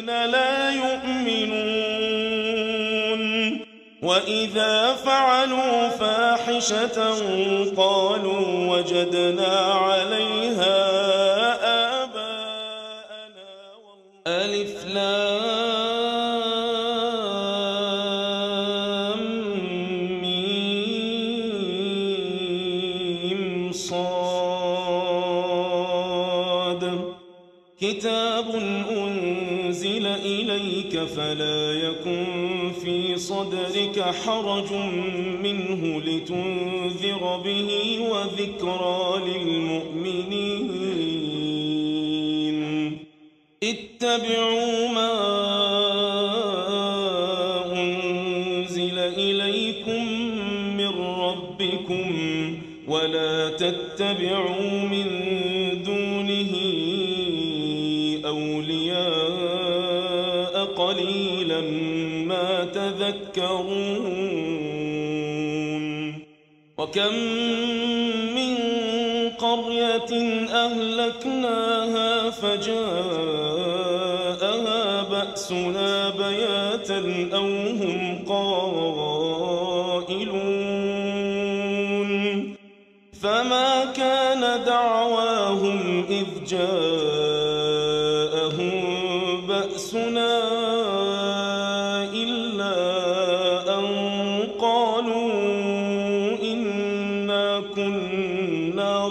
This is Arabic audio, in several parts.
لا يؤمنون وإذا فعلوا فاحشة قالوا وجدنا عليها آباءنا ألف لام ميم صاد كتاب أنزل إليك فلا يكن في صدرك حرج منه لتنذر به وذكرى للمؤمنين اتبعوا ما أنزل إليكم من ربكم ولا تتبعوا من دونه أولياء قليلا ما تذكرون وكم من قرية أهلكناها فجاءها بأسنا بياتا أو هم قائلون فما كان دعواهم إذ جاءهم بأسنا إلا أن قالوا إنا كنا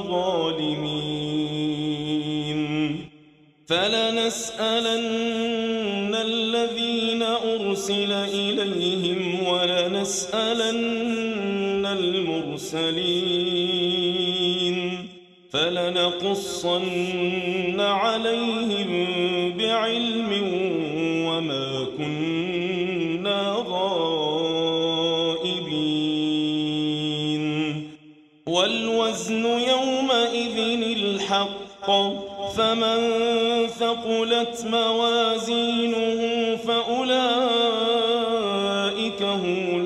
ظالمين فلنسألن الذين أرسل إليهم ولنسألن المرسلين فلنقصن عليهم بعلم وما كنا غائبين والوزن يومئذ الحق فمن ثقلت موازينه فأولئك هم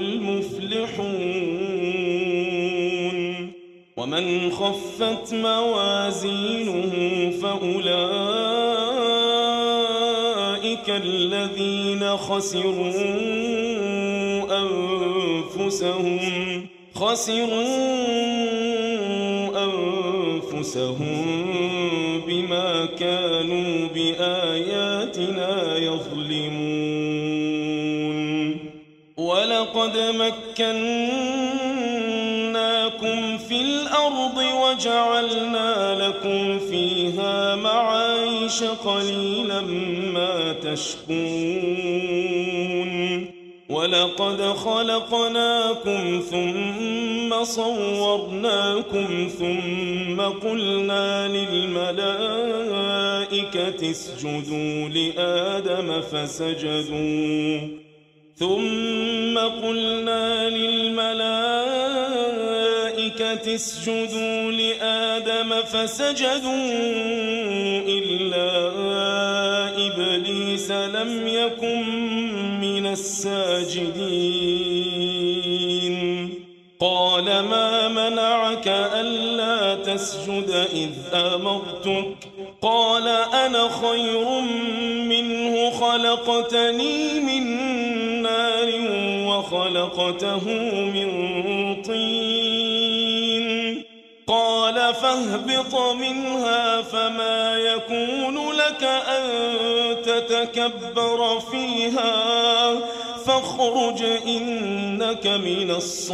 المفلحون ومن خفت موازينه فأولئك الذين خسروا أنفسهم بما كانوا بآياتنا يظلمون ولقد مكناكم في الأرض وجعلنا لكم فيها معايش قليلا ما تشكرون ولقد خلقناكم ثم صورناكم ثم قلنا للملائكة اسجدوا لآدم فسجدوا إلا إبليس لم يكن من الساجدين قال ما منعك ألا تسجد إذ أمرتك قال أنا خير منه خلقتني من نار وخلقته من طين قال فاهبط منها فما يكون لك أن تتكبر فيها فاخرج إنك من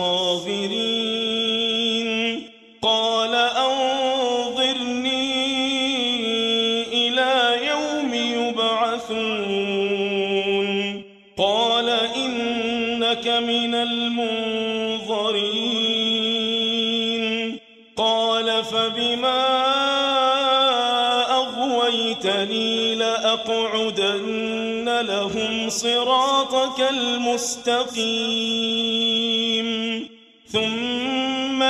الصاغرين قال أنظرني إلى يوم يبعثون قال إنك من المنظرين قال فبما أغويتني لأقعدن لهم صراطك المستقيم ثم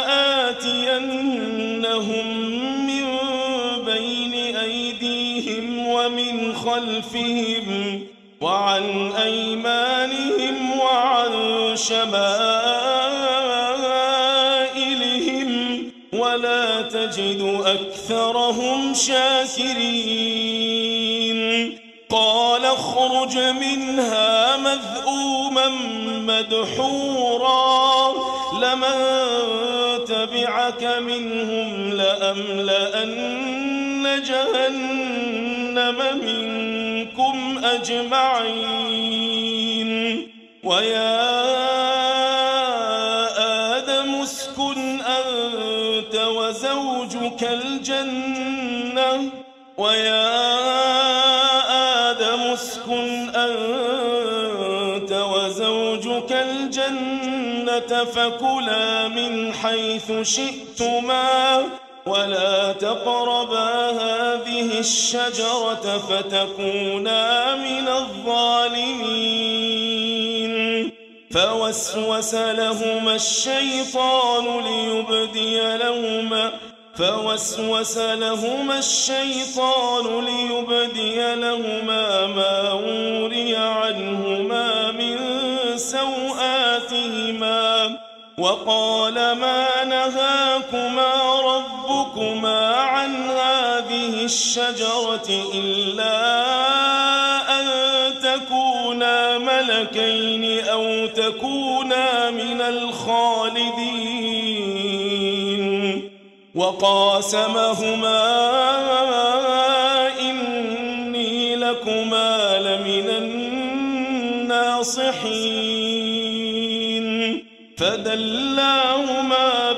لآتينهم من بين أيديهم ومن خلفهم وعن أيمانهم وعن شمائلهم ولا تجد أكثرهم شاكرين قال فاخرج منها مذءوما مدحورا لمن تبعك منهم لأملأن جهنم منكم أجمعين ويا آدم اسكن أنت وزوجك الجنة فكلا من حيث شئتما ولا تقربا هذه الشجرة فتكونا من الظالمين فوسوس لهما الشيطان ليبدي لهما ما وري عنهما من سوآتهما وقال ما نهاكما ربكما عن هذه الشجرة إلا أن تكونا ملكين أو تكونا من الخالدين وقاسمهما إني لكما لمن الناصحين فدلاهما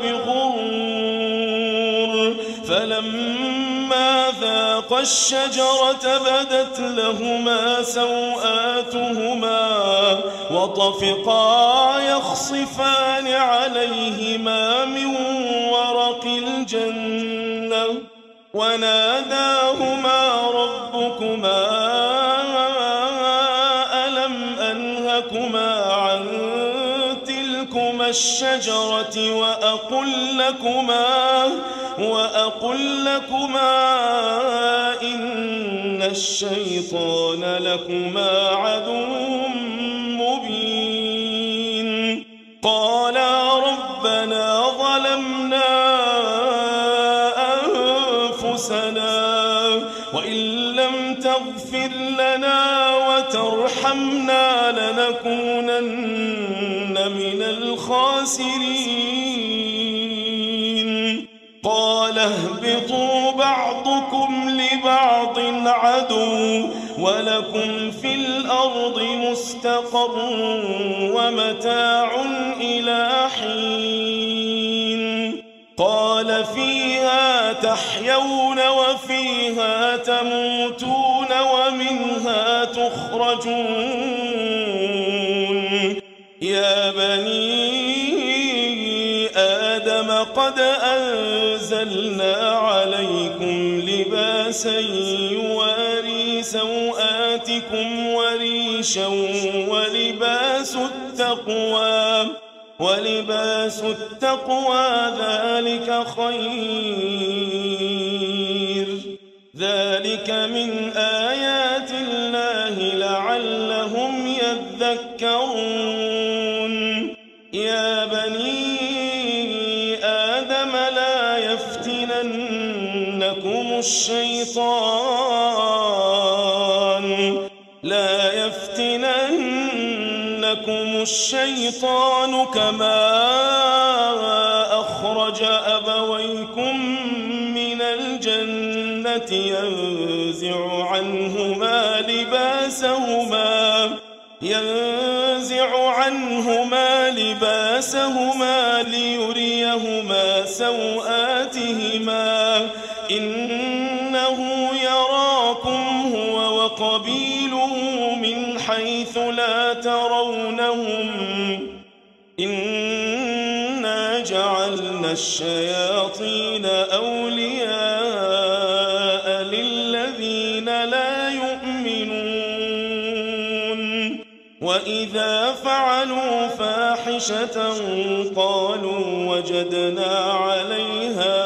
بغرور فلما ذاقا الشجرة بدت لهما سوآتهما وطفقا يخصفان عليهما من ورق الجنة وناداهما ربكما ألم أنهكما عن تلكما الشجرة وأقل لكما إن الشيطان لكما عدو مبين قالا ربنا ظلمنا أنفسنا وإن لم تغفر لنا وترحمنا لنكونن من الخاسرين قال اهبطوا بعضكم لبعض عدو ولكم في الأرض مستقر ومتاع إلى حين قال فيها تحيون وفيها تموتون ومنها تخرجون يا بني آدم قد أنزلنا عليكم لباسا يواري سوآتكم وريشا ولباس التقوى ذلك خير ذلك من آيات الله لعلهم يذكرون يا بني آدم لا يفتننكم الشيطان كما أخرج أبويكم من الجنة ينزع عنهما لباسهما ليريهما سوآتهما إنه يراكم هو وقبيله من حيث لا ترونهم إنا جعلنا الشياطين أولياء للذين لا يؤمنون وإذا فعلوا فاحشة قالوا وجدنا عليها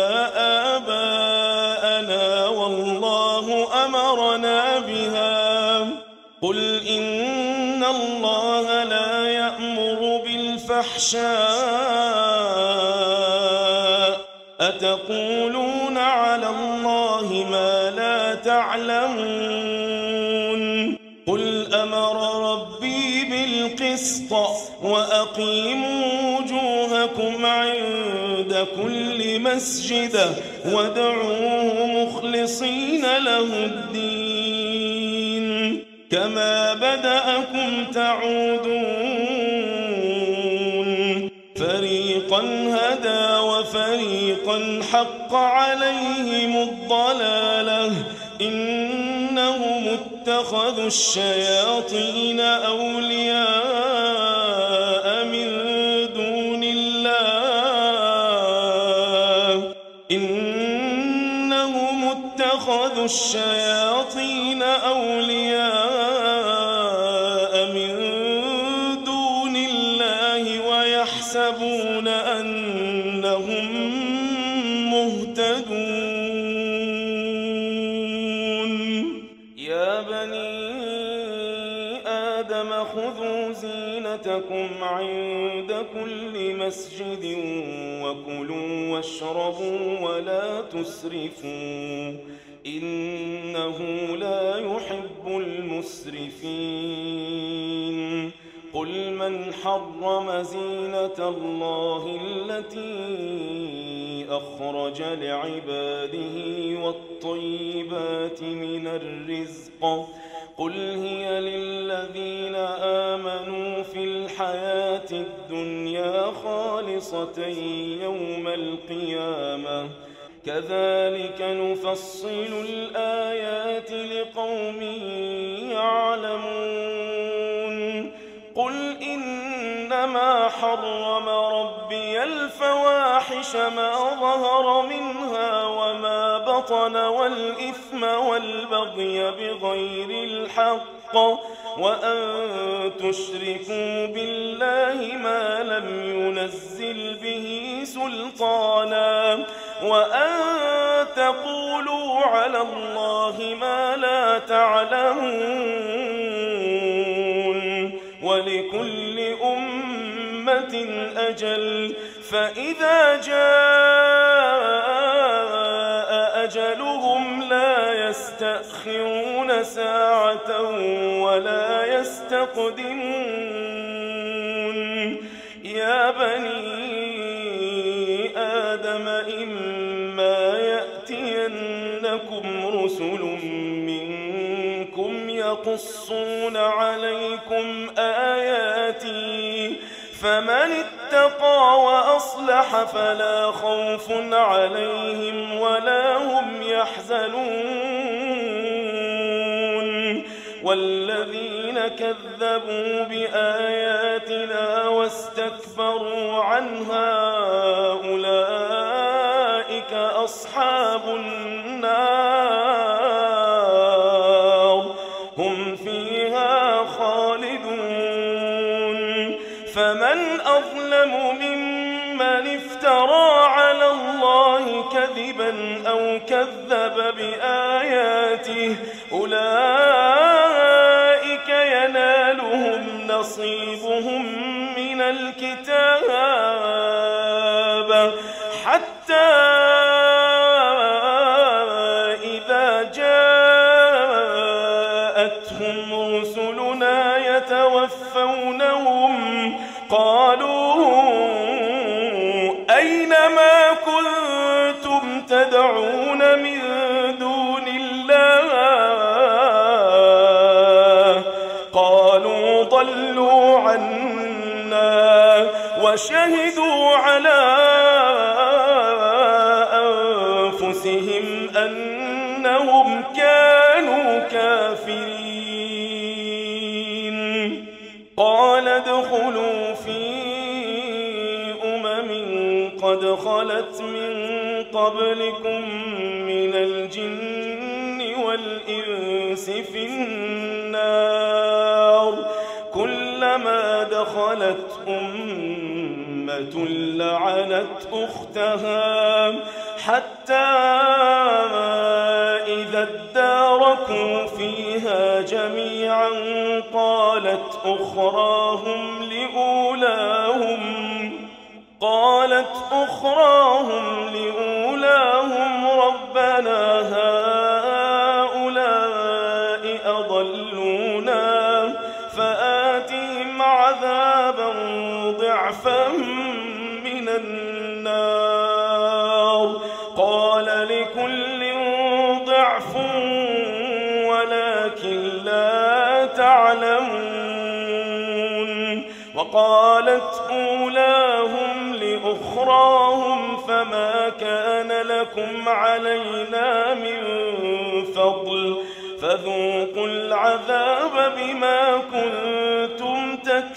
آباءنا والله أمرنا بها قل إن الله لا يأمر بالفحشاء أتقولون على الله ما لا تعلمون وأقيموا وجوهكم عند كل مسجد وادعوه مخلصين له الدين كما بدأكم تعودون فريقا هدى وفريقا حق عليهم الضلالة إنهم اتخذوا الشياطين أولياء من دون الله إنهم اتخذوا الشياطين أولياء من دون الله ويحسبون أنهم مهتدون يا بني آدم خذوا زينتكم عند كل مسجد وكلوا واشربوا ولا تسرفوا إنه لا يحب المسرفين قل من حرم زينة الله التي أخرج لعباده والطيبات من الرزق قل هي للذين آمنوا في الحياة الدنيا خالصة يوم القيامة كذلك نفصل الآيات لقوم يعلمون قل إنما حرم ربي الفواحش ما ظهر منها وما بطن والإثم والبغي بغير الحق وأن تشركوا بالله ما لم ينزل به سلطانا وأن تقولوا على الله ما لا تعلمون ولكل أمة أجل فإذا جاء أجلهم لا يستأخرون ساعة ولا يستقدمون يا بني آدم إما يأتينكم رسل منكم يقصون عليكم آياتي فمن اتقى وأصلح فلا خوف عليهم ولا هم يحزنون والذين كذبوا بآياتنا واستكبروا عنها أولئك أصحاب النار هم فيها خالدون فمن أظلم ممن افترى على الله كذبا أو كذب بآياته أولئك ينالهم نصيبهم من الكتاب حتى إذا جاءتهم رسلنا يتوفونهم قالوا أين ما كنتم تدعون من دون الله قالوا ضلوا عنا وشهدوا على أنفسهم أنهم كانوا كافرين قال ادخلوا في قد خلت من قبلكم من الجن والإنس في النار كلما دخلت أمة لعنت أختها حتى إذا اداركوا فيها جميعا قالت أخراهم لأولاهم ربنا هؤلاء أضلونا فآتهم عذابا ضعفا من النار. قال لكل ضعف ولكن لا تعلمون. وقالت أولاهم لأخراهم فما كان لكم علينا من فضل فذوقوا العذاب بما كنتم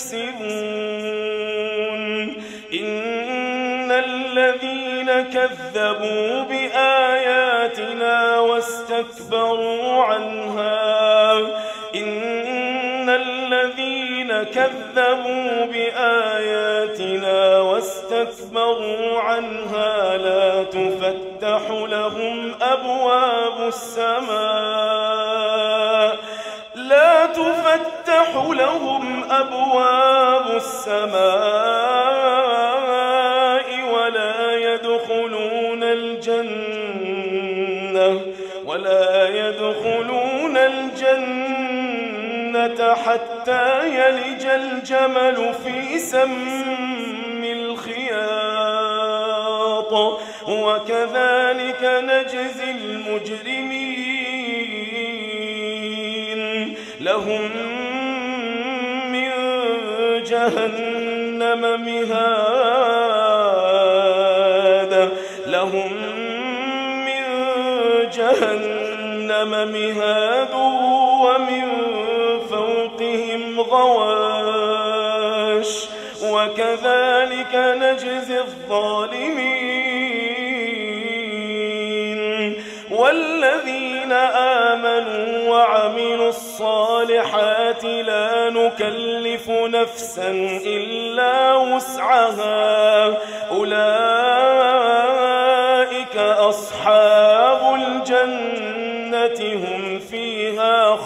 تكسبون. إن الذين كذبوا بآياتنا واستكبروا عنها لا تفتح لهم أبواب السماء ولا يدخلون الجنة حتى يلج الجمل في سم الخياط وكذلك نجزي المجرمين. لهم من جهنم مهاد ومن فوقهم غواش وكذلك نجزي الظالمين. والذين آمنوا وعملوا الصالحات لا نكلف نفسا إلا وسعها أولئك أصحاب الجنة هم فيها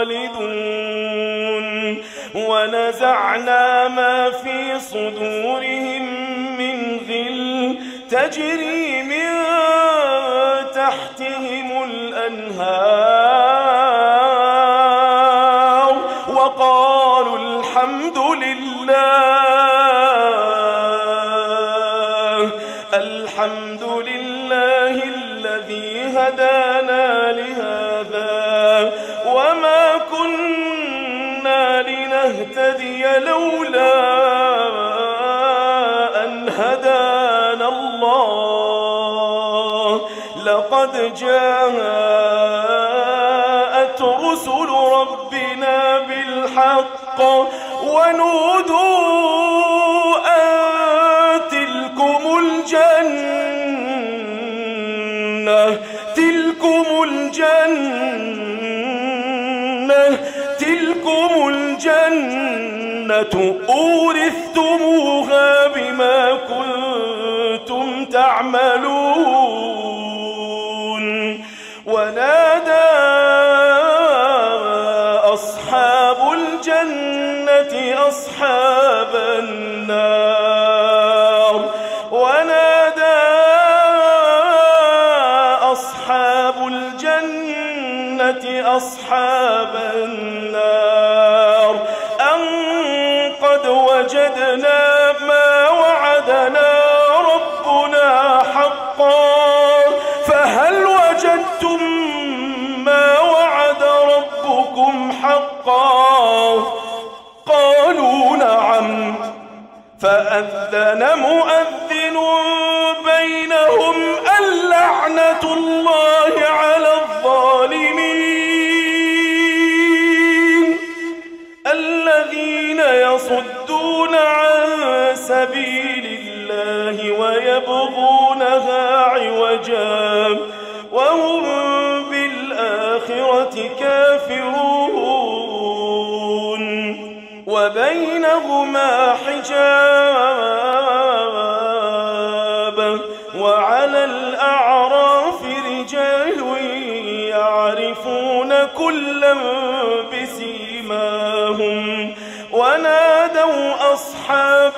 خالدون. ونزعنا ما في صدورهم من غل تجري من تحتهم الأنهار وقالوا الحمد لله الذي هدانا لهذا وما كنا لنهتدي لولا أن هدانا الله لقد جاءت رسل ربنا بالحق ونودوا أن تلكم الجنة أورثتموها بما كنتم تعملون. ونادى أصحاب الجنة أصحاب النار أصحاب النار أن قد وجدنا ما وعدنا ربنا حقا فهل وجدتم ما وعد ربكم حقا؟ قالوا نعم. فأذن مؤذن بينهم اللعنة الله على الظالمين الذين يصدون عن سبيل الله ويبغونها عوجا وهم بالآخرة كافرون وبينهما حجاب وعلى الأعراف رجال يعرفون كلا بسيماهم ونادوا أصحاب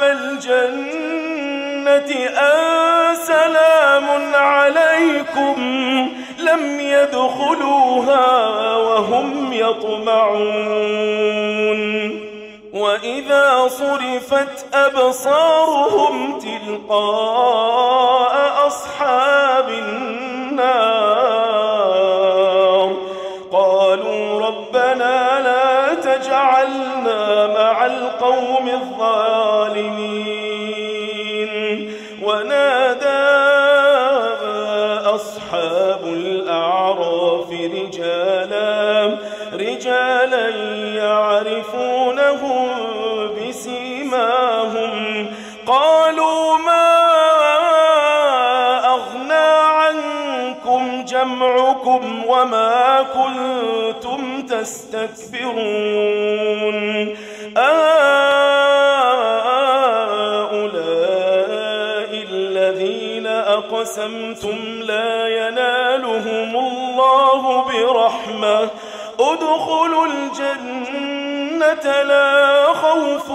الجنة أن سلام عليكم لم يدخلوها وهم يطمعون وإذا صرفت أبصارهم تلقاء أصحاب النار قالوا ربنا لا تجعلنا مع القوم الظالمين. ونادى أصحاب الأعراف رجالا يعرفونهم بسيماهم قالوا ما أغنى عنكم جمعكم وما كنتم تستكبرون أهؤلاء الذين أقسمتم لا ينالهم الله برحمة ادخلوا الجنة لا خوف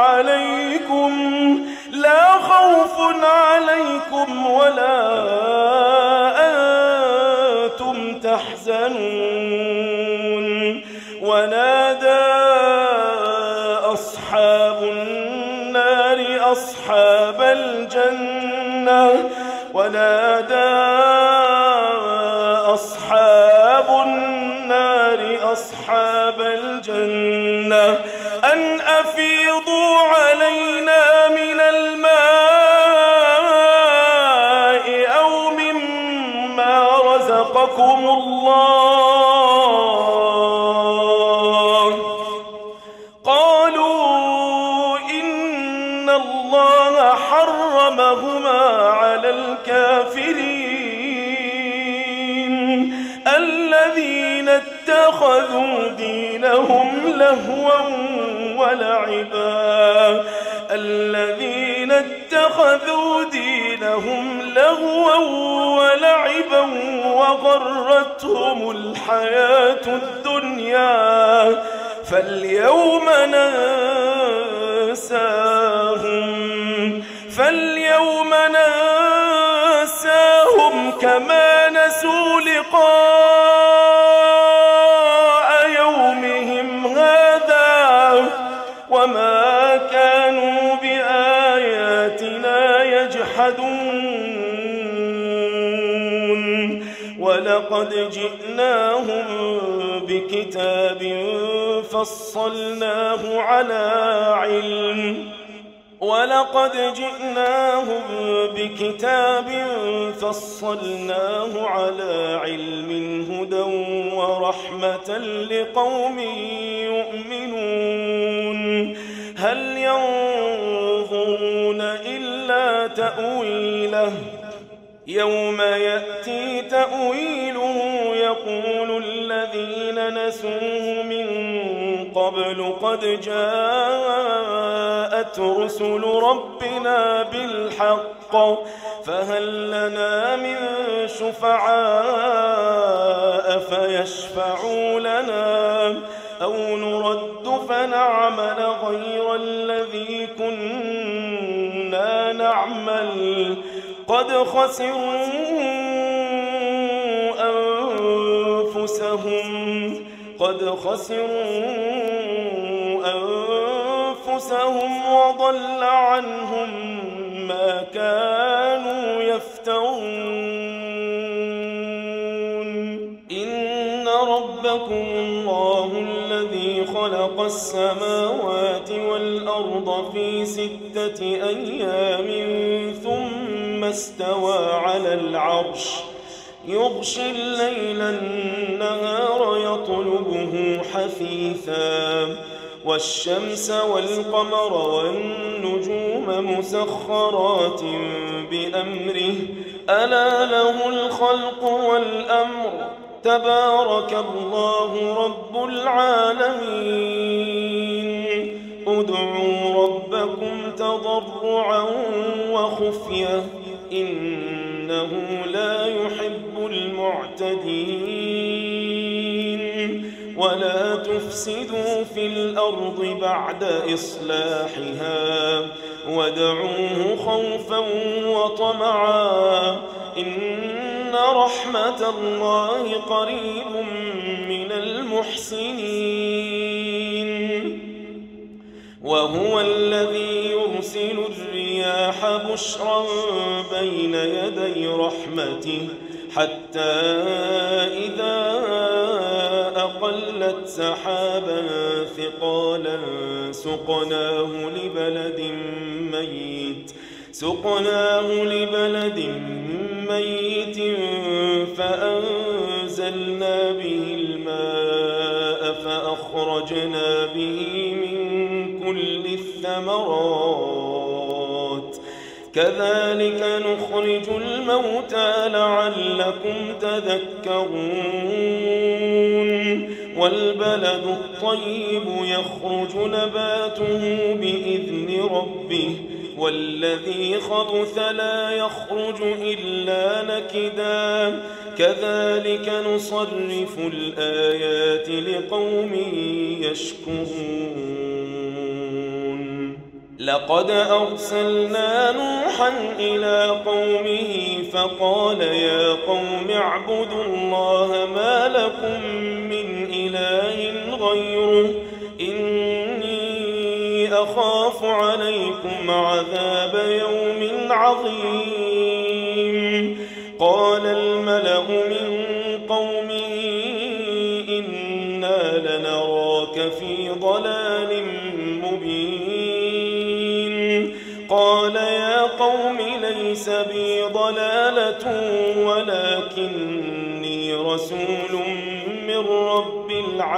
عليكم ولا أنتم تحزنون. ونادى أصحاب النار أصحاب الجنة أن أفيضوا علينا من الماء أو مما رزقكم الله. قالوا إن الله حرمهما على الكافرين الذين اتخذوا دينهم لهوا ولعبا وغرتهم الحياة الدنيا فاليوم ننساهم كما نسوا لقاء يومهم هذا وما كانوا بآياتنا يجحدون. ولقد جئناهم بكتاب فصلناه على علم هدى ورحمة لقوم يؤمنون. هل ينظرون إلا تأويله يوم يأتي تأويله يقول الذين نسوه من قبل قد جاءت رسل ربنا بالحق فهل لنا من شفعاء فيشفعوا لنا أو نرد فنعمل غير الذي كنا نعمل قد خسروا أنفسهم وضل عنهم ما كانوا يفترون. إن ربكم الله الذي خلق السماوات والأرض في 6 أيام ثم استوى على العرش يغشي الليل النهار يطلبه حثيثا والشمس والقمر والنجوم مسخرات بأمره ألا له الخلق والأمر تبارك الله رب العالمين. ادعوا ربكم تضرعا وخفية إنه لا يحب المعتدين. ولا تفسدوا في الأرض بعد إصلاحها وادعوه خوفا وطمعا إن رحمة الله قريب من المحسنين. وهو الذي يرسل الرياح بشرا بين يدي رحمته حتى إذا أقلت سحابا ثقالا سقناه لبلد ميت فأنزلنا به الماء فأخرجنا به من كل الثمرات كذلك نخرج الموتى لعلكم تذكرون والبلد الطيب يخرج نباته بإذن ربه والذي خبث لا يخرج إلا نكدا كذلك نصرف الآيات لقوم يشكرون لقد أرسلنا نوحا إلى قومه فقال يا قوم اعبدوا الله ما لكم من إله غيره إني أخاف عليكم عذاب يوم عظيم قال الملأ من قومه إنا لنراك في ضلال مبين قال يا قوم ليس بي ضلالة ولكني رسول من رب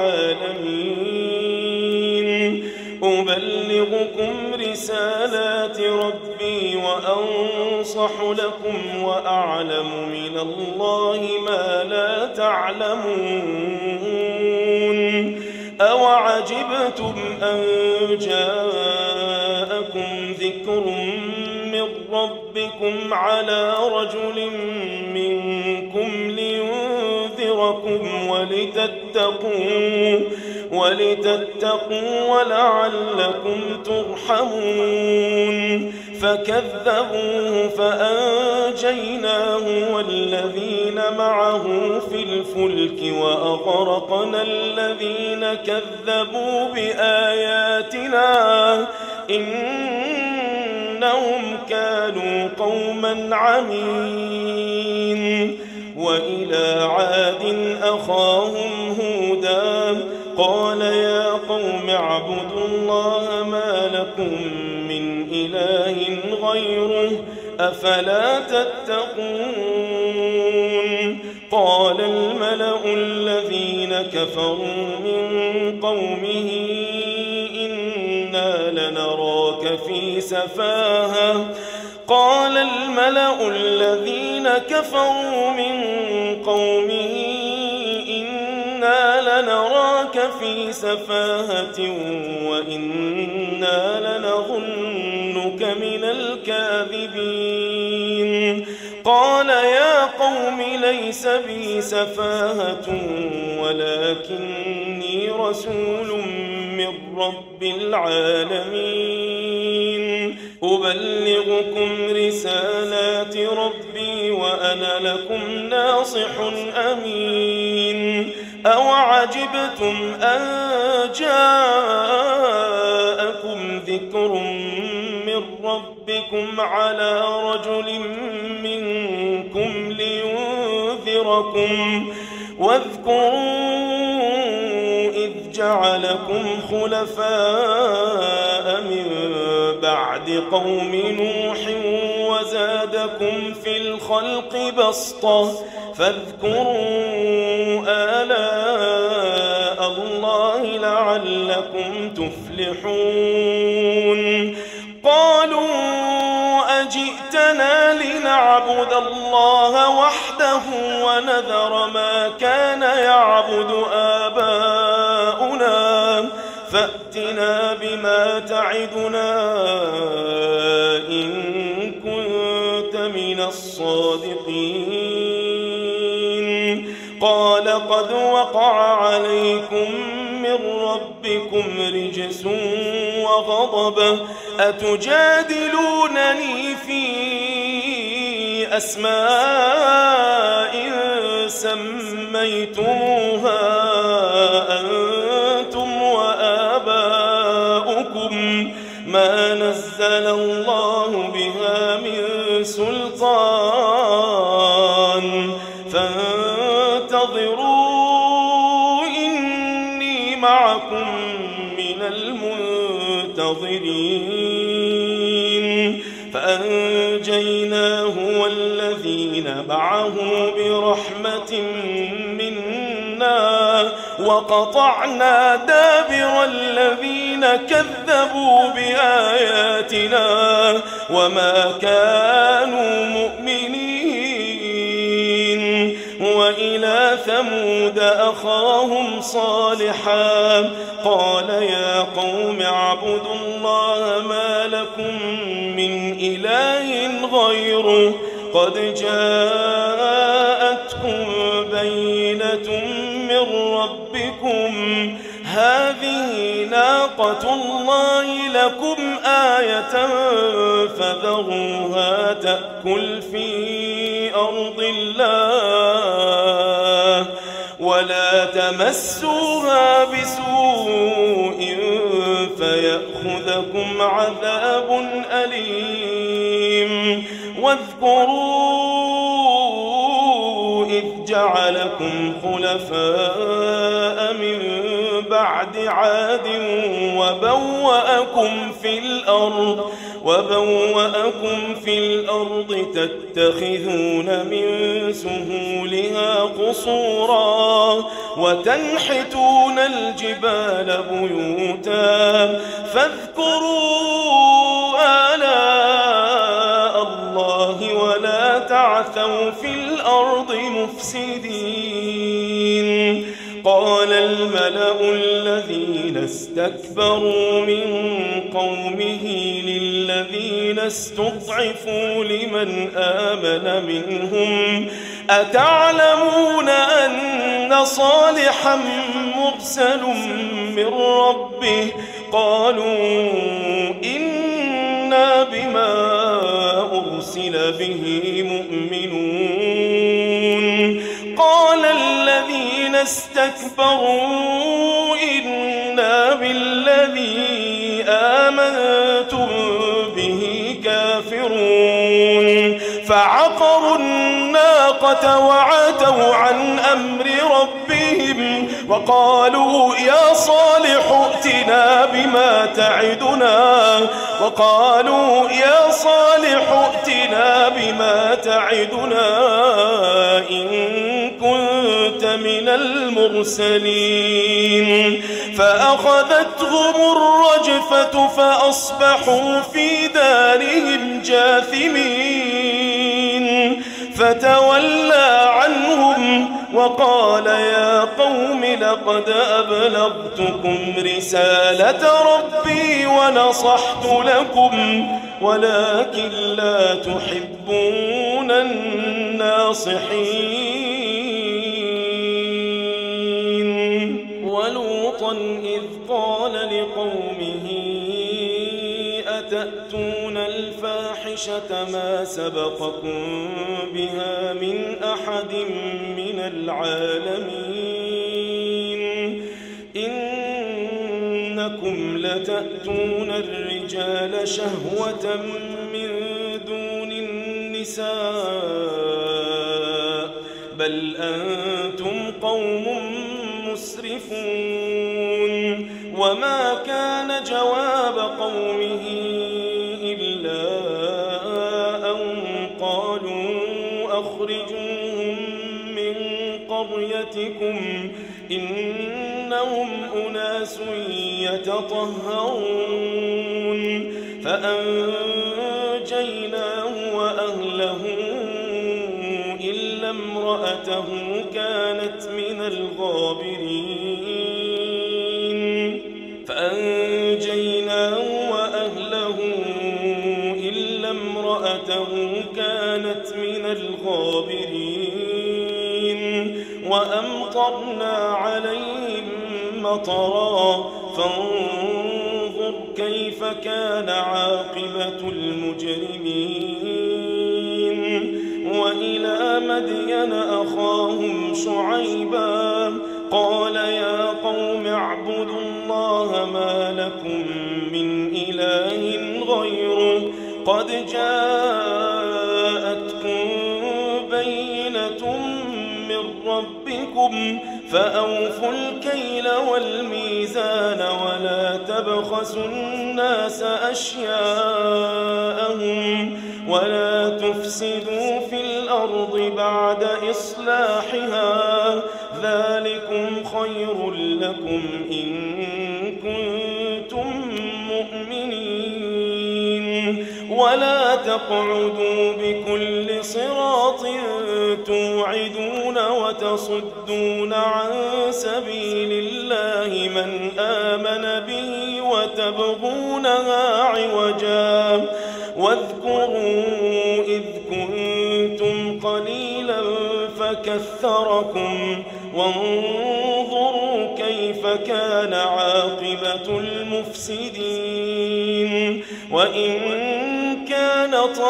العالمين أبلغكم رسالات ربي وأنصح لكم وأعلم من الله ما لا تعلمون أوعجبتم أن جاءكم ذكر من ربكم على رجل منكم لينذركم ولتتقوا ولعلكم ترحمون فكذبوه فأنجيناه والذين معه في الفلك وأغرقنا الذين كذبوا بآياتنا إنهم كانوا قوما عمين وإلى عاد أخاهم هودا قال يا قوم اعبدوا الله ما لكم من إله غيره أفلا تتقون قال الملأ الذين كفروا من قومه إنا لنراك في سفاهة قال الملأ الذين كفروا من قومه إنا لنراك في سفاهة وإنا لنظنك من الكاذبين قال يا قوم ليس بي سفاهة ولكني رسول من رب العالمين أبلغكم رسالات ربي وأنا لكم ناصح أمين أوعجبتم أن جاءكم ذكر من ربكم على رجل منكم لينذركم واذكروا إذ جعلكم خلفاء من بعد قوم نوح وزادكم في الخلق بسطة فاذكروا آلاء الله لعلكم تفلحون قالوا أجئتنا لنعبد الله وحده ونذر ما كان يعبد آباؤنا فأتنا بما تعدنا إن كنت من الصادقين قال قد وقع عليكم من ربكم رجس وغضب أتجادلونني في أسماء سميتموها أنتم وآباؤكم ما نزل الله بها من سلطان فانتظروا إني معكم من المنتظرين فأنجيناه والذين معه برحمة منا وقطعنا دابر الذين كذبوا بآياتنا وما كانوا مؤمنين. وإلى ثمود أخاهم صالحا قال يا قوم اعبدوا الله ما لكم من إله غيره قد جاءتكم بينة من ربكم هذه ناقة الله لكم آية فذروها تأكل في أرض الله ولا تمسوها بسوء فيأخذكم عذاب أليم. واذكروا إذ جعلكم خلفاء من بعد عاد وبوأكم في الأرض تتخذون من سهولها قصورا وتنحتون الجبال بيوتا فاذكروا آلاء الله ولا تعثوا في الأرض مفسدين. قال الملأ الذين استكبروا من قومه للذين استضعفوا لمن آمن منهم أتعلمون أن صالحا مرسل من ربه قالوا إنا بما أرسل به مؤمنون. قال الذين استكبروا إنا بالذي آمنتم به كافرون فعقروا الناقة وعتوا عن أمر ربهم وقالوا يا صالح ائتنا بما تعدنا إن كنت من المرسلين. فأخذتهم الرجفة فأصبحوا في دارهم جاثمين فتولى عنهم وقال يا قوم لقد أبلغتكم رسالة ربي ونصحت لكم ولكن لا تحبون الناصحين. ولوطا إذ قال لقومه أتأتون الفاحشة ما سبقكم بها من أحد من العالمين إنكم لتأتون الرجال شهوة من دون النساء بل أنتم قوم مسرفون. وما كان جواب قومه إلا أن قالوا أخرجوهم من قريتكم إنهم أناس يتطهرون. فأنجيناه وأهله إلا امرأته كانت من الغابرين وأمطرنا عليهم مطرا فانظر كيف كان عاقبة المجرمين. وإلى مدين أخاهم شعيبا قال يا قوم اعبدوا الله ما لكم من إله قد جاءتكم بينة من ربكم فأوفوا الكيل والميزان ولا تبخسوا الناس أشياءهم ولا تفسدوا في الأرض بعد إصلاحها ذلكم خير لكم إن كنتم مؤمنين ولا تقعدوا بكل صراط توعدون وتصدون عن سبيل الله من آمن به وتبغونها عوجا واذكروا إذ كنتم قليلا فكثركم وانظروا كيف كان عاقبة المفسدين وإن كان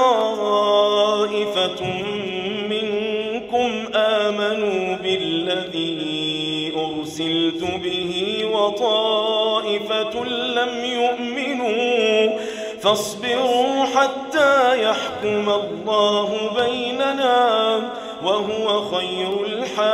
طائفة منكم آمنوا بالذي أرسلت به وطائفة لم يؤمنوا فاصبروا حتى يحكم الله بيننا وهو خير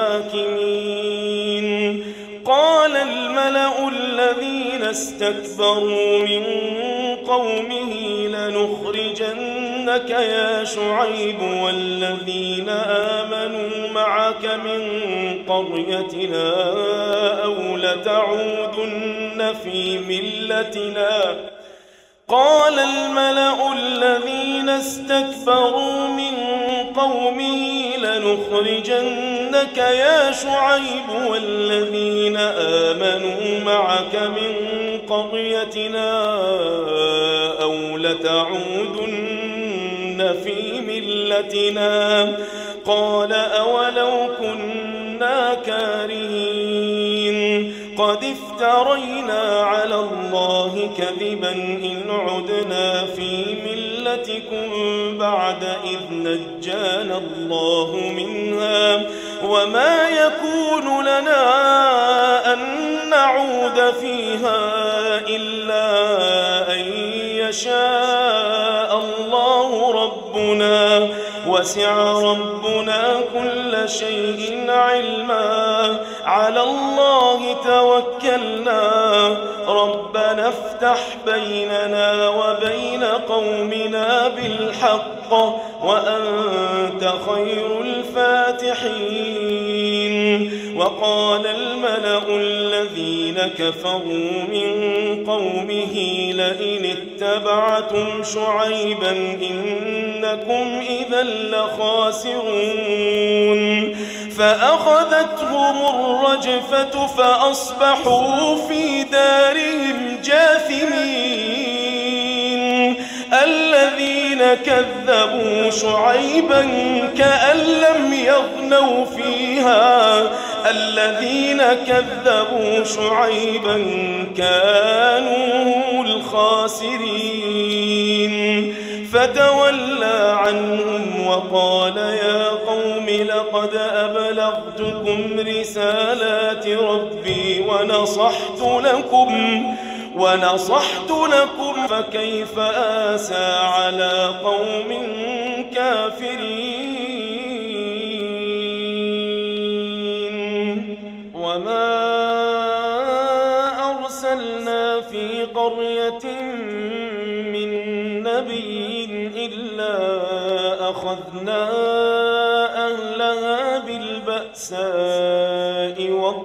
الحاكمين قال الملأ الذين استكبروا من قومه لنخرجنك يا شعيب والذين آمنوا معك من قريتنا أو لتعودن في ملتنا قال الملأ الذين استكبروا من قومه لنخرجنك يا شعيب والذين آمنوا معك من قريتنا أو لتعودن في ملتنا قال أولو كنا كارهين قد افترينا على الله كذبا إن عدنا في ملتكم بعد إذ نجانا الله منها وما يكون لنا أن نعود فيها إلا أن يشاء الله ربنا وسع ربنا كل شيء علما على الله توكلنا ربنا افتح بيننا وبين قومنا بالحق وأنت خير الفاتحين وقال الملأ الذين كفروا من قومه لئن اتبعتم شعيبا إنكم إذا لخاسرون فأخذتهم الرجفة فأصبحوا في دارهم جاثمين الذين كذبوا شعيبا كأن لم يغنوا فيها الذين كذبوا شعيبا كانوا الخاسرين فتولى عنهم وقال يا قوم لقد أبلغتكم رسالات ربي ونصحت لكم فكيف آسى على قوم كافرين وما أرسلنا في قرية من نبي إلا أخذنا أهلها بالبأساء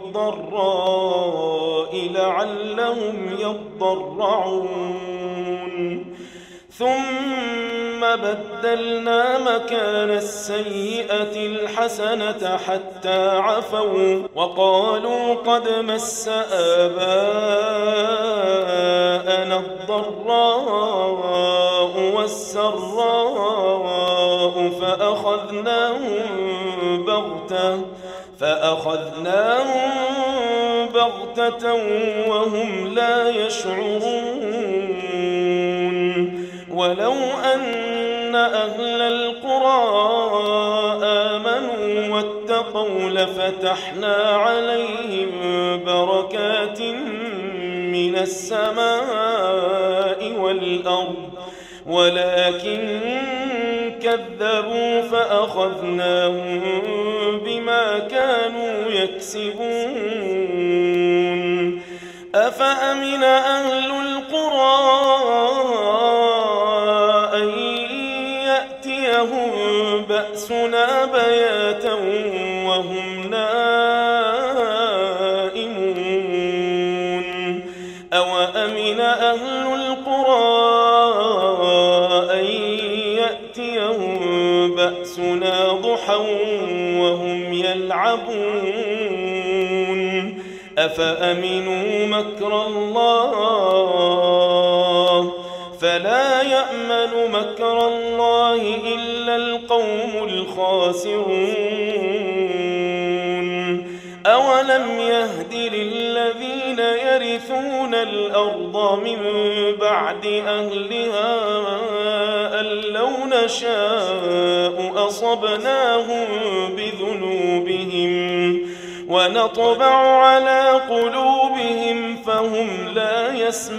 والضراء لعلهم يضرعون ثم بدلنا مكان السيئة الحسنة حتى عفوا وقالوا قد مس آباءنا الضراء والسراء فأخذناهم بغتة وهم لا يشعرون ولو أن أهل القرى آمنوا واتقوا لفتحنا عليهم بركات من السماء والأرض ولكن كذبوا فأخذناهم بما كانوا يكسبون. أفأمن أهل القرى أن يأتيهم بأسنا بياتا وهم نائمون أوأمن أهل القرى أن يأتيهم بأسنا ضحى وهم يلعبون أفأمنوا مكر الله فلا يأمن مكر الله إلا القوم الخاسرون. أولم يهد للذين يرثون الأرض من بعد أهلها أن لو نشاء أصبناهم بذنوبهم ونطبع على قلوبهم فهم لا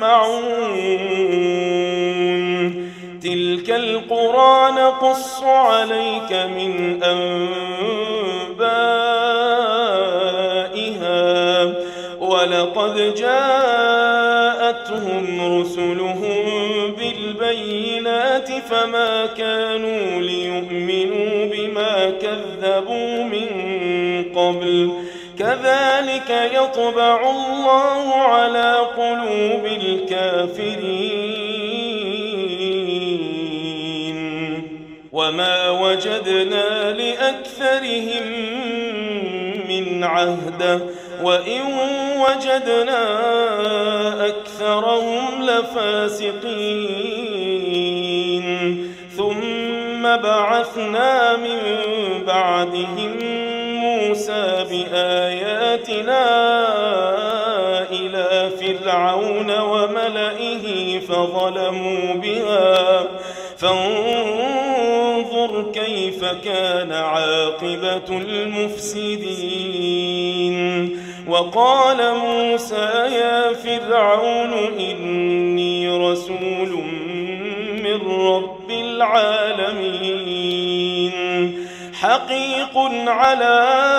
يسمعون. تلك القرى نقص عليك من أنبائها ولقد جاءتهم رسلهم بالبينات فما كانوا ليؤمنوا بما كذبوا من قبل كذلك يطبع الله على قلوب الكافرين. وما وجدنا لأكثرهم من عهد وإن وجدنا أكثرهم لفاسقين. ثم بعثنا من بعدهم موسى بآياتنا إلى فرعون وملئه فظلموا بها فانظر كيف كان عاقبة المفسدين. وقال موسى يا فرعون إني رسول من رب العالمين حقيق على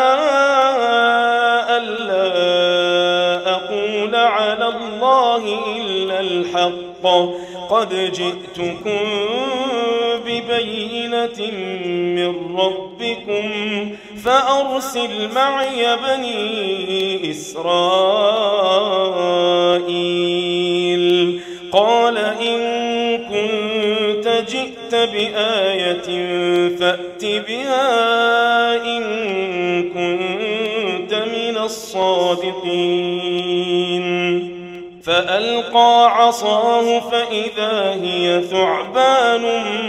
ألا أقول على الله إلا الحق قد جئتكم ببينة من ربكم فأرسل معي بني إسرائيل. قال إن كنت جئت بآية فأت بها إن كنت من الصادقين. فألقى عصاه فإذا هي ثعبان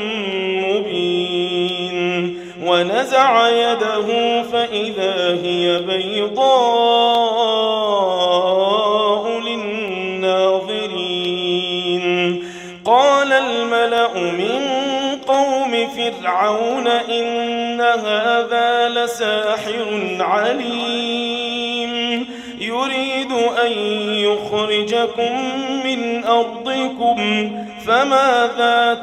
مبين ونزع يده فإذا هي بيضاء للناظرين. قال الملأ من قوم فرعون إن هذا لساحر عليم يريد أن يخرجكم من أرضكم فماذا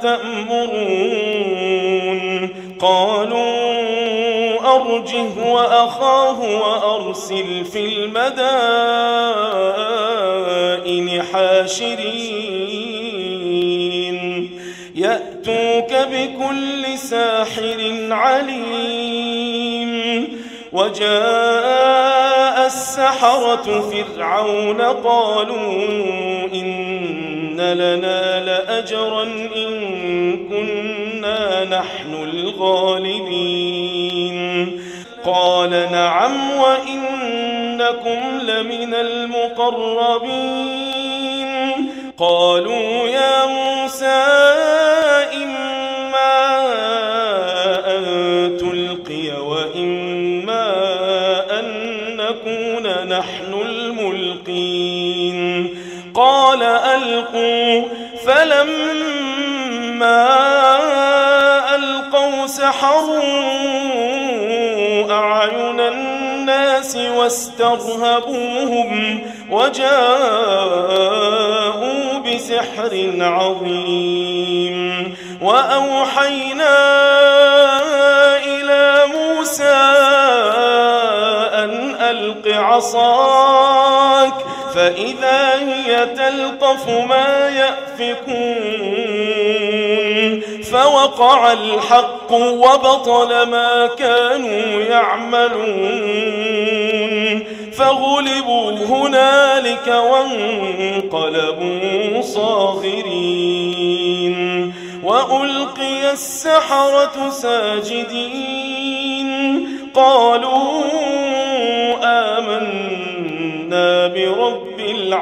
تأمرون؟ قالوا أرجه وأخاه وأرسل في المدائن حاشرين يأتوك بكل ساحر عليم. وجاء السحرة فرعون قالوا إن لنا لأجرا إن كنا نحن الغالبين. قال نعم وإنكم لمن المقربين. قالوا يا موسى إما أن تلقي وإما أن نكون نحن الملقين. قال ألقوا فلما ألقوا سحروا أعين الناس واسترهبوهم وجاءوا بسحر عظيم. وأوحينا إلى موسى أن ألق عصاك فإذا هي تلقف ما يأفكون فوقع الحق وبطل ما كانوا يعملون فغلبوا هنالك وانقلبوا صاغرين وألقي السحرة ساجدين قالوا آمنا برب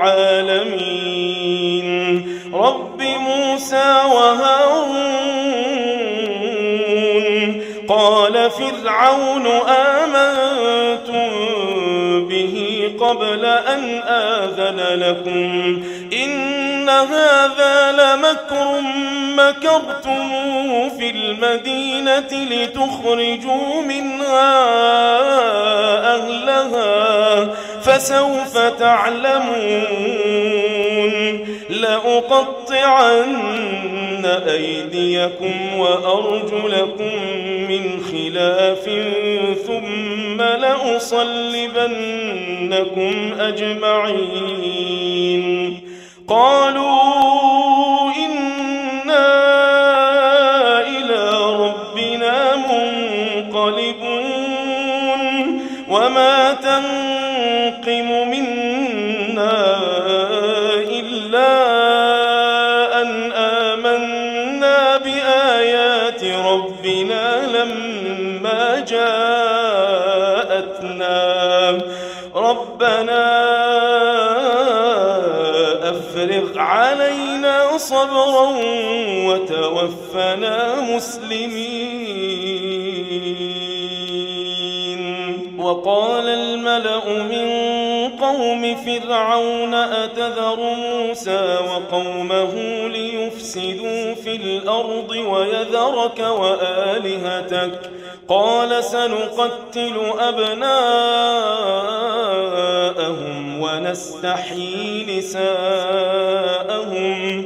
العالمين رب موسى وهارون قال فرعون آمنتم به قبل أن آذن لكم إن هذا لمكر مكرتم في المدينة لتخرجوا منها أهلها فسوف تعلمون لأقطعن أيديكم وأرجلكم من خلاف ثم لأصلبنكم أجمعين قالوا إنا إلى ربنا منقلبون وما تنقم منا إلا أن آمنا بآيات ربنا لما جاءتنا ربنا أفرغ علينا صبرا وتوفنا مسلمين وقال الملأ من قوم فرعون أتذر موسى وقومه ليفسدوا في الأرض ويذرك وآلهتك قال سنقتل أبناءهم ونستحيي نساءهم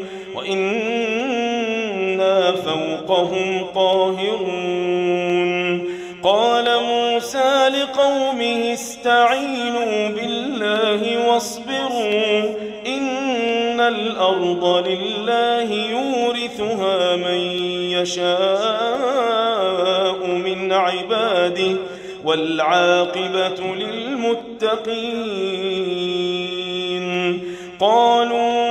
وإنا فوقهم قاهرون قال موسى لقومه استعينوا بالله واصبروا إن الأرض لله يورثها من يشاء من عباده والعاقبة للمتقين قالوا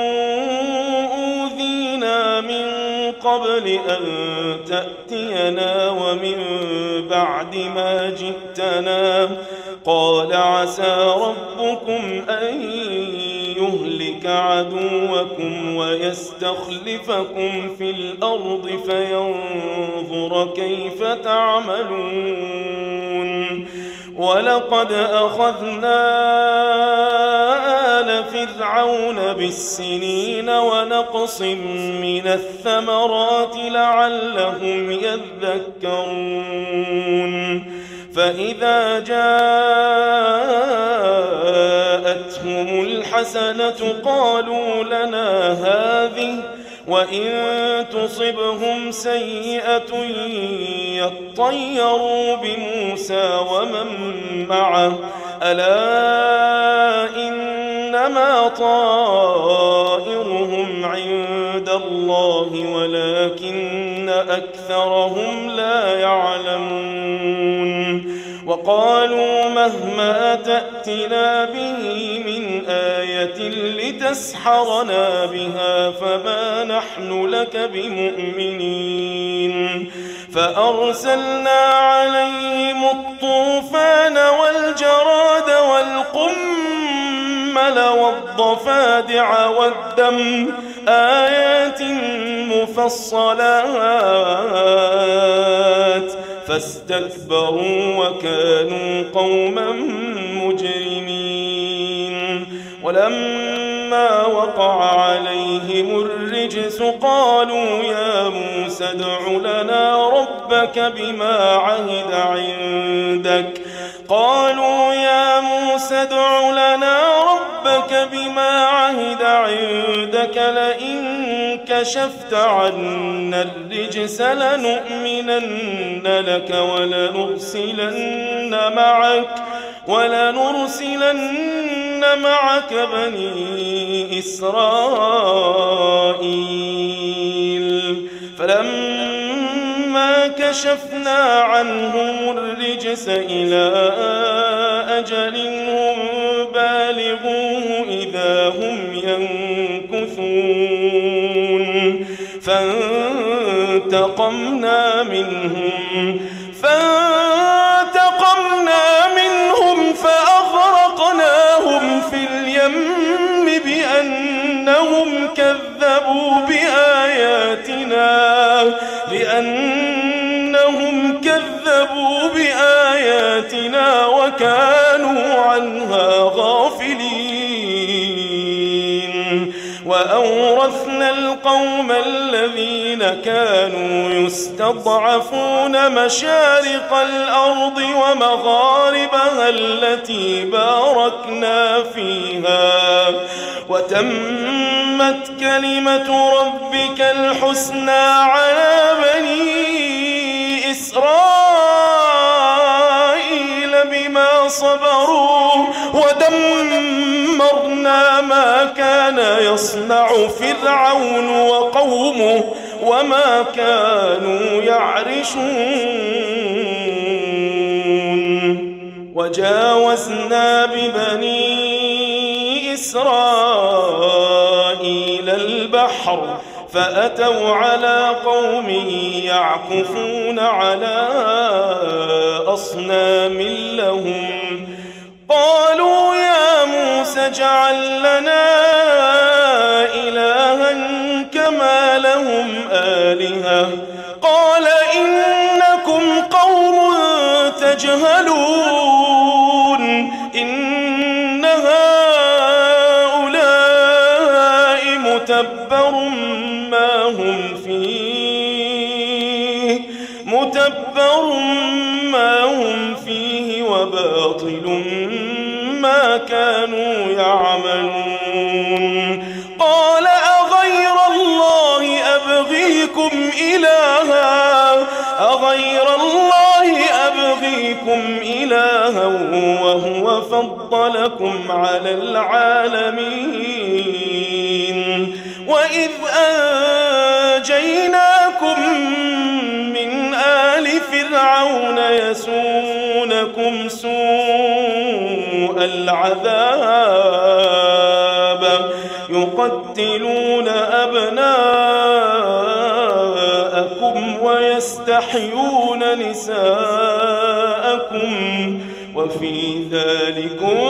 أوذينا من قبل أن تأتينا ومن بعد ما جئتنا قال عسى ربكم أن يهلك عدوكم ويستخلفكم في الأرض فينظر كيف تعملون ولقد أخذنا آل فرعون بالسنين ونقص من الثمرات لعلهم يذكرون فإذا جاءتهم الحسنة قالوا لنا هذه وإن تصبهم سيئة يطيروا بموسى ومن معه ألا إنما طائرهم عند الله ولكن أكثرهم لا يعلمون وقالوا مهما تأتنا به من آية لتسحرنا بها فما نحن لك بمؤمنين فأرسلنا عليهم الطوفان والجراد والقمل والضفادع والدم آيات مفصلات فاستكبروا وكانوا قوما مجرمين ولما وقع عليهم الرجس قالوا يا موسى ادع لنا ربك بما عهد عندك قالوا يا موسى ادع لنا ربك بما عهد عندك لئن كشفت عنا الرجس لنؤمنن لك ولنرسلن معك بني إسرائيل فلما كشفنا عنهم الرجس إلى أجل هم بالغوه إذا هم ينكثون فانتقمنا منهم فأغرقناهم في اليم بأنهم كذبوا بآياتنا وكانوا عنها غافلين وأورثنا القوم الذين كانوا يستضعفون مشارق الأرض ومغاربها التي باركنا فيها وتمت كلمة ربك الحسنى على بني إسرائيل بما صبروا ودمرنا ما كان يصنع فرعون وقومه وما كانوا يعرشون وجاوزنا ببني إسرائيل البحر فأتوا على قوم يعكفون على أصنام لهم قالوا يا موسى اجعل لنا إلها كما لهم آلهة قال إنكم قوم تجهلون إن هؤلاء متبر ما هم فيه وباطل ما كانوا يعملون قال أغير الله أبغيكم إلها وهو فضلكم على العالمين وإذ أنجيناكم من آل فرعون يسومونكم سوء العذاب يقتلون أبناءكم ويستحيون نساءكم وفي ذلكم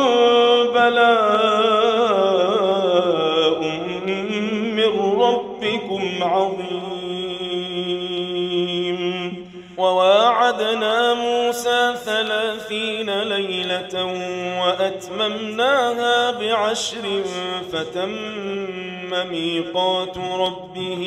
بلاء من ربكم عظيم وواعدنا موسى 30 ليلة وأتممناها ب10 فتم ميقات ربه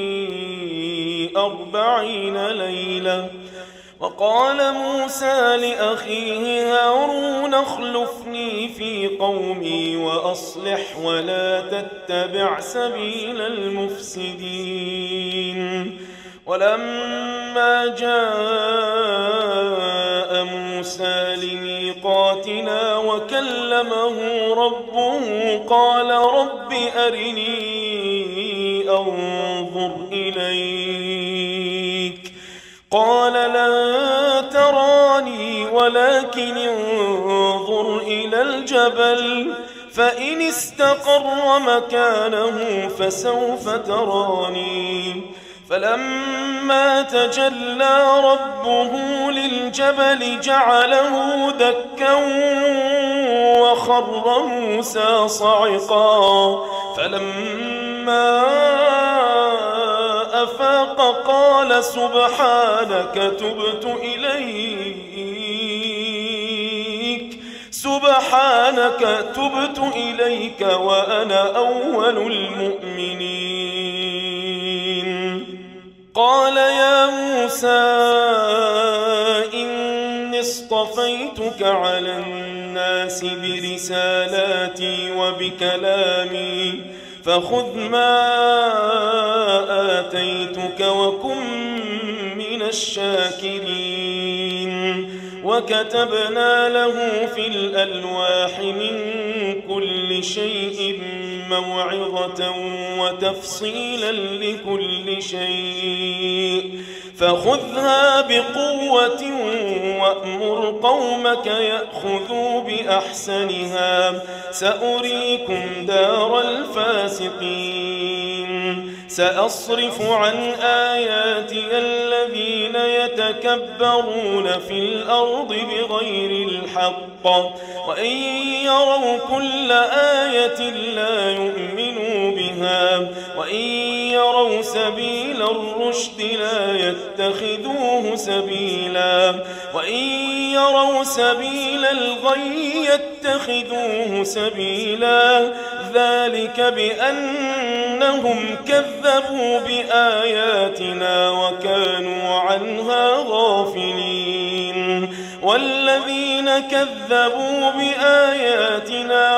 40 ليلة وقال موسى لأخيه هارون اخلفني في قومي وأصلح ولا تتبع سبيل المفسدين ولما جاء موسى لميقاتنا وكلمه ربه قال رب أرني أنظر إليك قال لن تراني ولكن انظر إلى الجبل فإن استقر مكانه فسوف تراني فلما تجلى ربه للجبل جعله دكا وخر موسى صعقا فلما أفاق قال سبحانك تبت إليك وأنا أول المؤمنين قال يا موسى إني اصطفيتك على الناس برسالاتي وبكلامي فخذ ما آتيتك وكن من الشاكرين. وكتبنا له في الألواح من كل شيء موعظة وتفصيلا لكل شيء فخذها بقوة وأمر قومك يأخذوا بأحسنها سأريكم دار الفاسقين. سأصرف عن آياتي الذين يتكبرون في الأرض بغير الحق وإن يروا كل آية لا يؤمنوا بها وإن يروا سبيل الرشد لا يتخذوه سبيلا وإن يروا سبيل الغي يتخذوه سبيلا ذلك بأنهم كذبوا بآياتنا وكانوا عنها غافلين. والذين كذبوا بآياتنا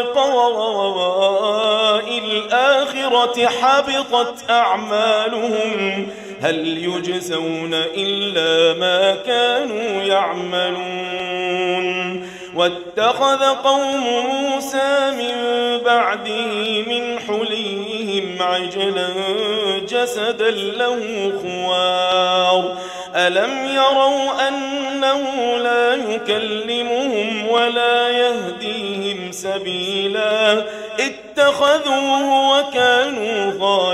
ولقاء الآخرة حبطت أعمالهم هل يجزون إلا ما كانوا يعملون. واتخذ قوم موسى من بعده من حليهم عجلا جسدا له خوار ألم يروا أنه لا يكلمهم ولا يهديهم سبيلا اتخذوه وكانوا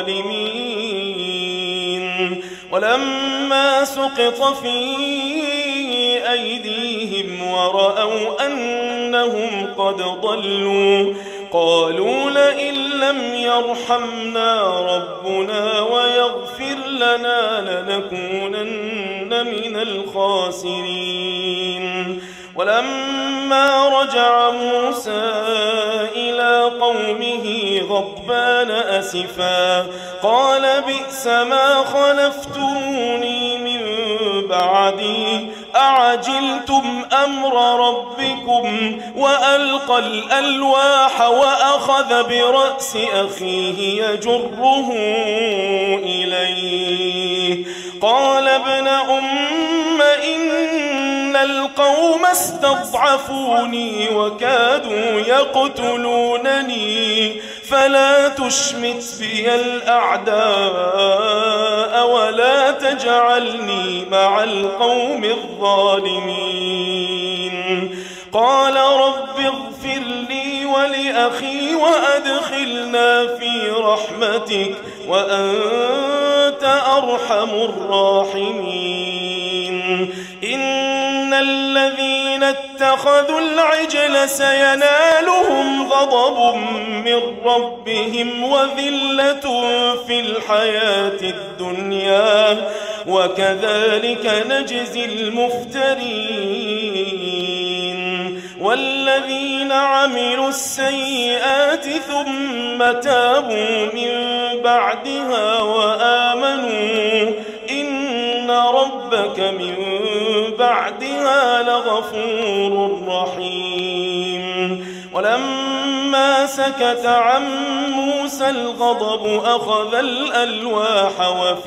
ظالمين. ولما سقط في أيديهم ورأوا أنهم قد ضلوا قالوا لئن لم يرحمنا ربنا ويغفر لنا لنكونن من الخاسرين. ولما رجع موسى إلى قومه غضبان أسفا قال بئس ما خلفتموني من بعدي أعجلتم أمر ربكم وألقى الألواح وأخذ برأس أخيه يجره إليه قال ابن أم إن القوم استضعفوني وكادوا يقتلونني فلا تشمت بي الأعداء ولا تجعلني مع القوم الظالمين. قال رب اغفر لي ولأخي وأدخلنا في رحمتك وأنت أرحم الراحمين. إن الذين اتخذوا العجل سينالهم غضب من ربهم وذلة في الحياة الدنيا وكذلك نجزي المفترين. والذين عملوا السيئات ثم تابوا من بعدها وآمنوا إن ربك من بعدها لغفور رحيم. ولما سكت عن موسى الغضب أخذ الألواح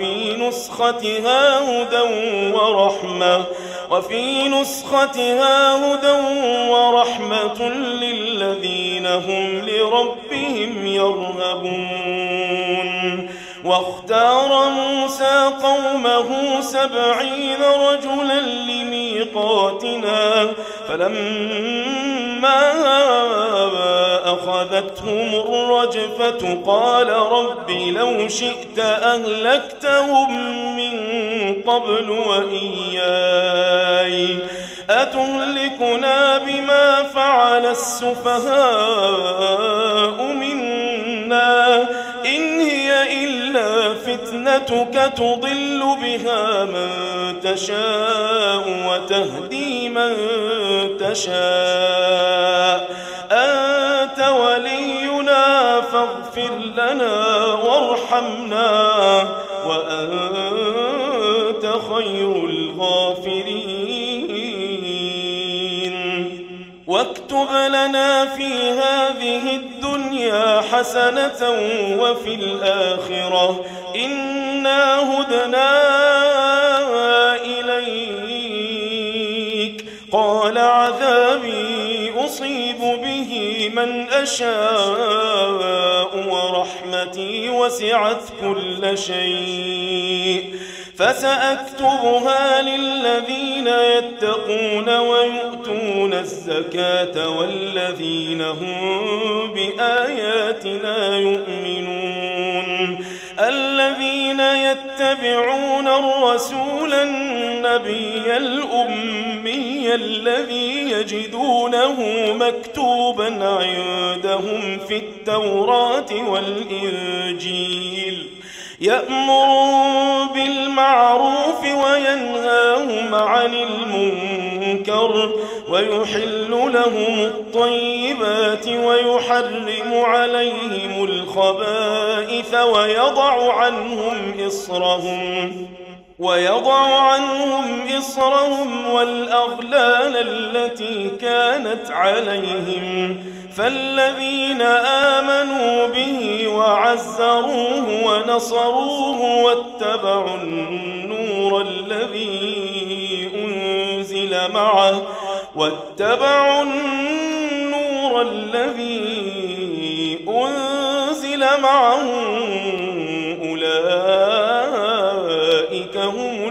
وفي نسختها هدى ورحمة للذين هم لربهم يرهبون. واختار موسى قومه 70 رجلا لميقاتنا فلما أخذتهم الرجفة قال رب لو شئت أهلكتهم من قبل وإياي أتهلكنا بما فعل السفهاء منا إن هي إلا فتنتك تضل بها من تشاء وتهدي من تشاء أنت ولينا فاغفر لنا وارحمنا وأنت خير الغافرين. واكتب لنا في هذه الدنيا حسنة وفي الآخرة إنا هدنا إليك. قال عذابي أصيب به من أشاء ورحمتي وسعت كل شيء فسأكتبها للذين يتقون ويؤتون الزكاة والذين هم بآياتنا يؤمنون. الذين يتبعون الرسول النبي الأمي الذي يجدونه مكتوبا عندهم في التوراة والإنجيل يأمرون بالمعروف وينهاهم عن المنكر ويحل لهم الطيبات ويحرم عليهم الخبائث ويضع عنهم إصرهم والأغلال التي كانت عليهم. فالذين آمنوا به وعزروه ونصروه واتبعوا النور الذي أنزل معه أولئك هم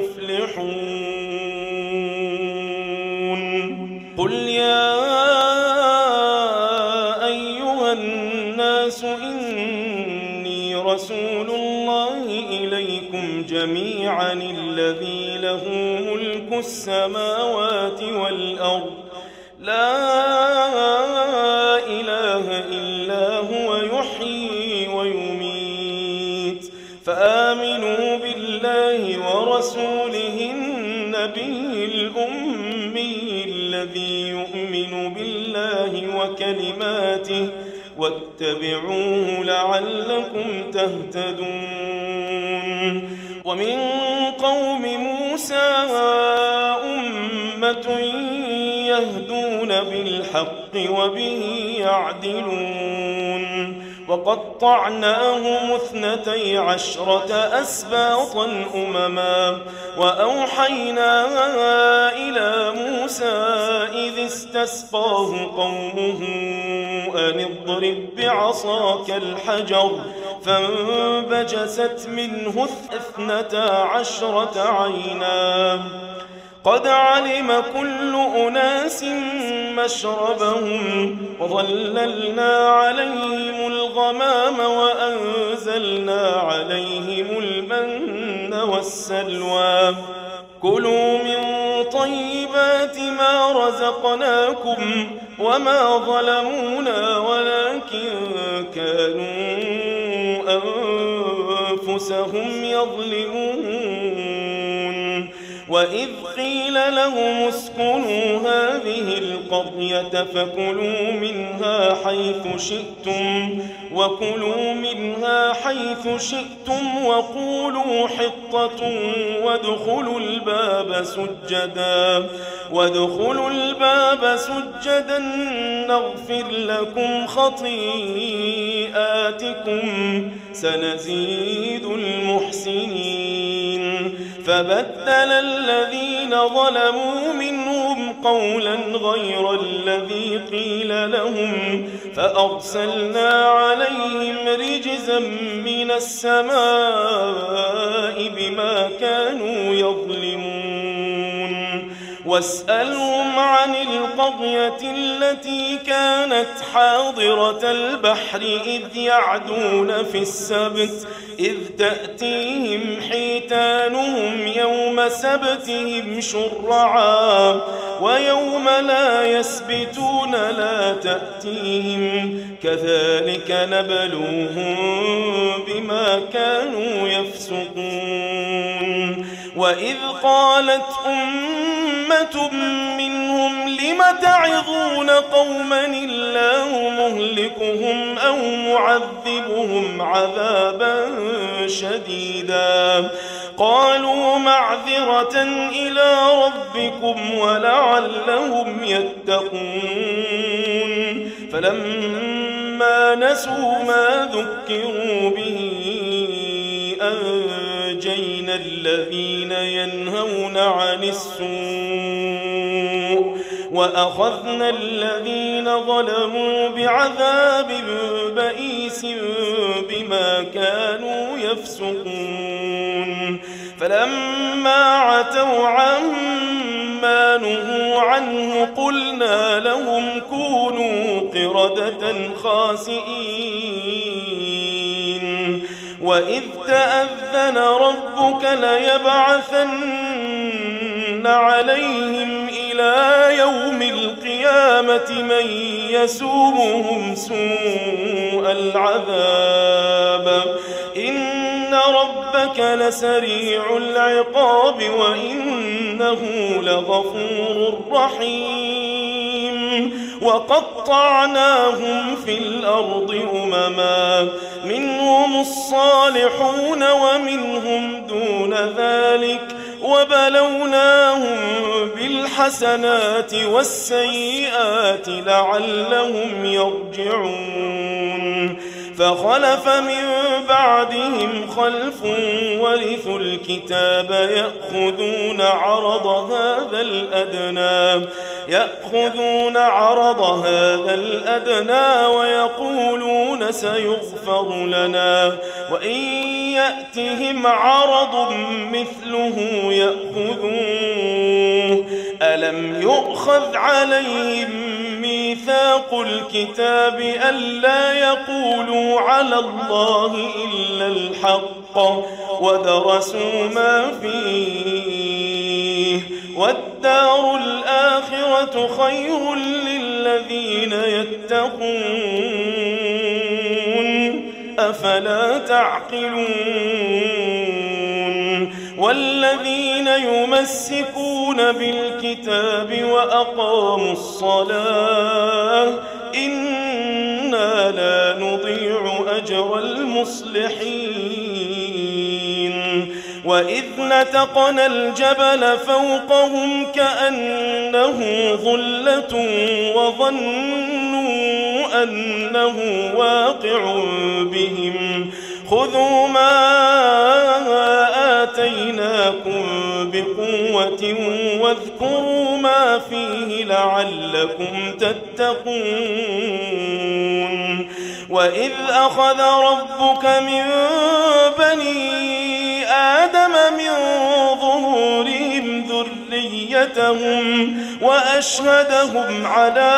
المفلحون. قل يا أيها الناس إني رسول الله إليكم جميعا الذي له ملك السماوات والأرض لا إله إلا هو يحيي ويميت. فآمنوا بالله ورسوله النبي الأمي الذي يؤمن بالله وكلماته واتبعوه لعلكم تهتدون. ومن قوم موسى أمة يهدون بالحق وبه يعدلون. وقطعناهم 12 أسباطا أمما وأوحينا إلى موسى إذ استسقاه قومه أن اضرب بعصاك الحجر فانبجست منه 12 عينا قد علم كل أناس مشربهم وظللنا عليهم الغمام وأنزلنا عليهم المن والسلوى. كلوا من طيبات ما رزقناكم وما ظلمونا ولكن كانوا أنفسهم يظلمون. وإذ قيل لهم اسكنوا هذه القرية فكلوا منها حيث شئتم وقولوا حطة وادخلوا الباب سجدا نغفر لكم خطيئاتكم سنزيد المحسنين. فبدل الذين ظلموا منهم قولا غير الذي قيل لهم فأرسلنا عليهم رجزا من السماء بما كانوا يظلمون. واسألهم عن القرية التي كانت حاضرة البحر إذ يعدون في السبت إذ تأتيهم حيتانهم يوم سبتهم شرعا ويوم لا يسبتون لا تأتيهم كذلك نبلوهم بما كانوا يفسقون. وإذ قالت أمة منهم لم تعظون قوما الله مهلكهم أو معذبهم عذابا شديدا قالوا معذرة إلى ربكم ولعلهم يتقون فلما نسوا ما ذكروا به أنجينا الذين ينهون عن السوء وأخذنا الذين ظلموا بعذاب بئيس بما كانوا يفسقون فلما عتوا عما نهوا عنه قلنا لهم كونوا قردة خاسئين وإذ تأذن ربك ليبعثن عليهم إلى يوم القيامة من يسومهم سوء العذاب إن ربك لسريع العقاب وإنه لغفور رحيم وقطعناهم في الأرض أمما منهم الصالحون ومنهم دون ذلك وبلوناهم بالحسنات والسيئات لعلهم يرجعون فخلف من بعدهم خلف ورثوا الكتاب يأخذون عرض هذا الأدنى ويقولون سيغفر لنا وإن يأتهم عرض مثله يأخذوه ألم يؤخذ عليهم ميثاق الكتاب ألا يقولوا على الله إلا الحق ودرسوا ما فيه والدار الآخرة خير للذين يتقون أفلا تعقلون والذين يمسكون بالكتاب وأقاموا الصلاة إنا لا نضيع أجر المصلحين وإذ نتقنا الجبل فوقهم كأنه ظلة وظنوا أنه واقع بهم خذوا ما آتيناكم بقوة واذكروا ما فيه لعلكم تتقون وإذ أخذ ربك من بني آدم من ظهورهم ذريتهم وأشهدهم على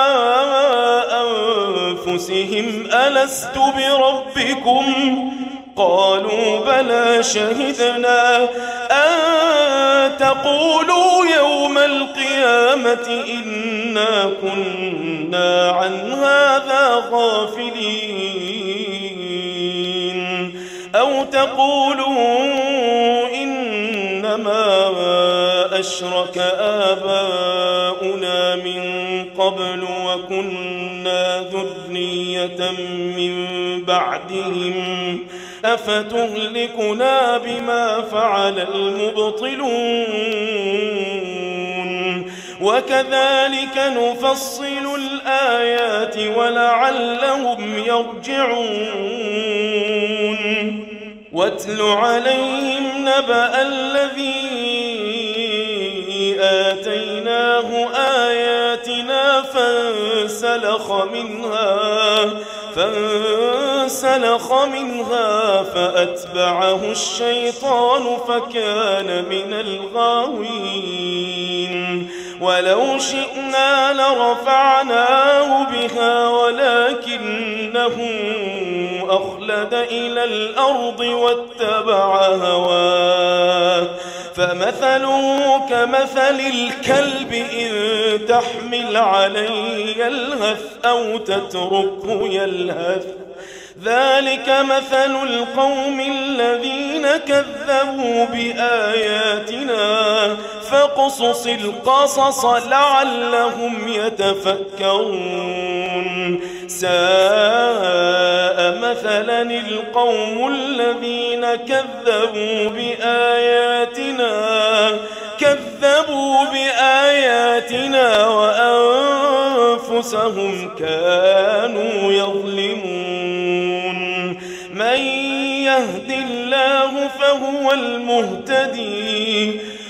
أنفسهم ألست بربكم قالوا بلى شهدنا أن تقولوا يوم القيامة إنا كنا عن هذا غافلين أو تقولوا إنما أشرك آباؤنا من قبل وكنا ذرية من بعدهم أفتهلكنا بما فعل المبطلون وكذلك نفصل الآيات ولعلهم يرجعون واتل عليهم نبأ الذي آتيناه آياتنا فانسلخ منها فأتبعه الشيطان فكان من الغاوين ولو شئنا لرفعناه بها ولكنه أخلد إلى الأرض واتبع هواه فمثله كمثل الكلب إن تحمل عليه يلهث أو تتركه يلهث ذلك مثل القوم الذين كذبوا بآياتنا فاقصص القصص لعلهم يتفكرون ساء مثلا القوم الذين كذبوا بآياتنا وأنفسهم كانوا يظلمون من يهد الله فهو المهتدي